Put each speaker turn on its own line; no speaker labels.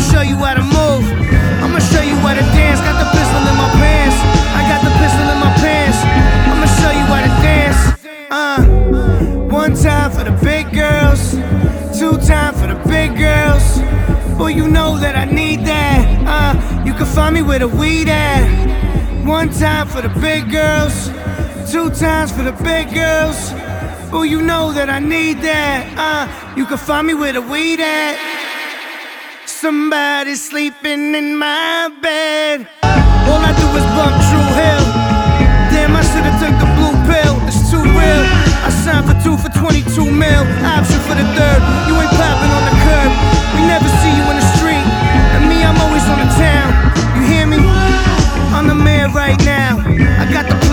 show you how to move. I'ma show you how to dance. Got the pistol in my pants. I got the pistol in my pants. I'ma show you how to dance. One time for the big girls, two time for the big girls. Boy, you know that I need that. You can find me where the weed at. One time for the big girls, two times for the big girls. Boy, you know that I need that. You can find me where the weed at. Somebody sleeping in my bed. All I do is bump True Hill. Damn, I should've took the blue pill. It's too real. I signed for 2 for 22 mil. Option for the third. You ain't popping on the curb. We never see you in the street. And me, I'm always on the town. You hear me? I'm the man right now. I got the